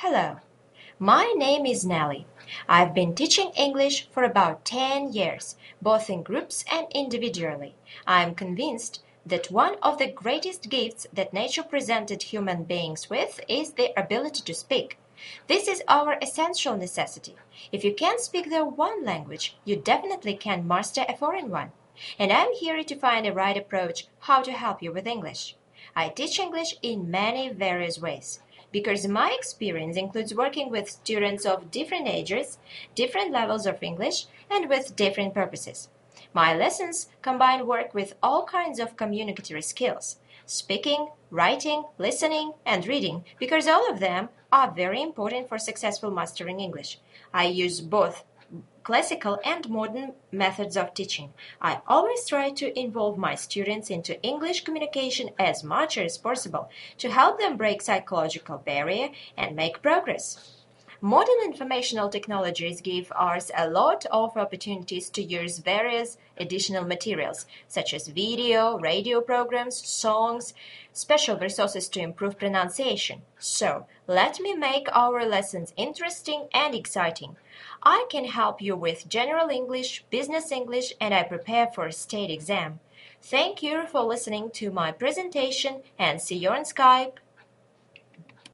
Hello, my name is Nelly. I've been teaching English for about 10 years, both in groups and individually. I'm convinced that one of the greatest gifts that nature presented human beings with is the ability to speak. This is our essential necessity. If you can't speak the one language, you definitely can master a foreign one. And I'm here to find a right approach how to help you with English. I teach English in many various ways because my experience includes working with students of different ages, different levels of English, and with different purposes. My lessons combine work with all kinds of communicatory skills speaking, writing, listening, and reading because all of them are very important for successful mastering English. I use both classical and modern methods of teaching. I always try to involve my students into English communication as much as possible to help them break psychological barrier and make progress. Modern informational technologies give us a lot of opportunities to use various additional materials, such as video, radio programs, songs, special resources to improve pronunciation. So, let me make our lessons interesting and exciting. I can help you with general English, business English, and I prepare for a state exam. Thank you for listening to my presentation and see you on Skype.